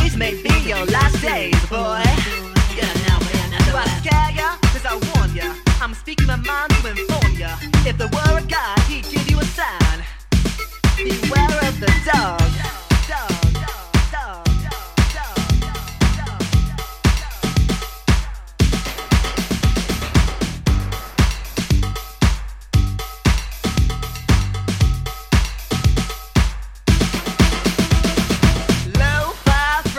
These may be your last days, boy. Do I scare ya? Cause I warn ya. I'm speaking my mind to inform ya. If there were a God, he'd give you a sign. Beware of the dog.